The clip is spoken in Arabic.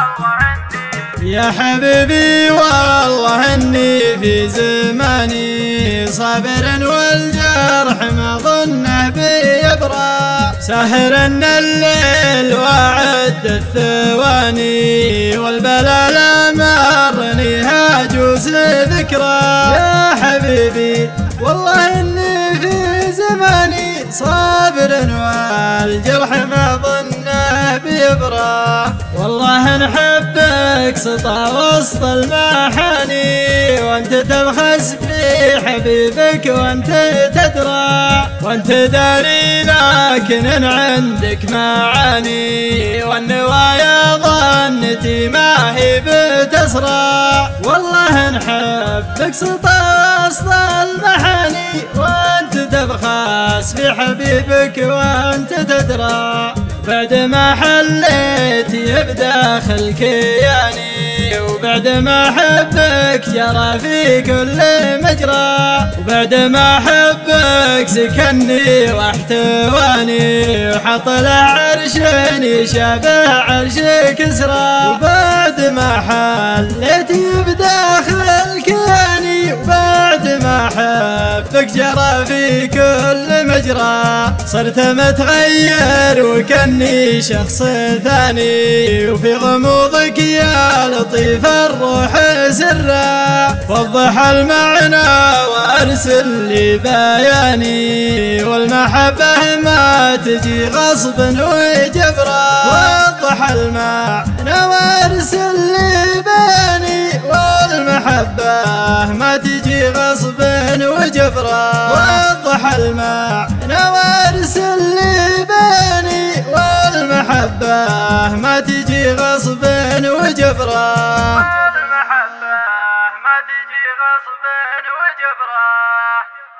يا حبيبي والله اني في زماني صابر والجرح ما ظنه بيبرى، ساهر الليل واعد الثواني والبلا لا مرني هاجوز ذكرى. يا حبيبي والله اني في زماني صابر والجرح ما ظنه بيبرى، والله نحبك سطى وسط المحاني وانت تبخس في حبيبك وانت تدرى، وانت داري لكن ان عندك معاني والنوايا ظنتي ما هي بتسرى، والله نحبك سطى وسط المحاني وانت تبخس في حبيبك وانت تدرى، بعد ما حليت بداخل كياني وبعد ما حبك جرى في كل مجرى، وبعد ما حبك سكني واحتواني وحط له عرش يشابه عرش كسرى، وبعد ما حليت بداخل كياني وبعد ما حبك جرى في كل مجرى، صرت متغير وكني شخص ثاني وفي غموضك يا لطيف الروح سرا، وضح المعنى وارسل لي بياني والمحبة ما تجي غصب وجبرا، وضح المعنى وارسل لي بياني والمحبة ما تجي غصب وجبرا، وضح المعنى وارسل لي بياني والمحبة ما تجي غصب وجبرا، والمحبة ما تجي غصب وجبرا.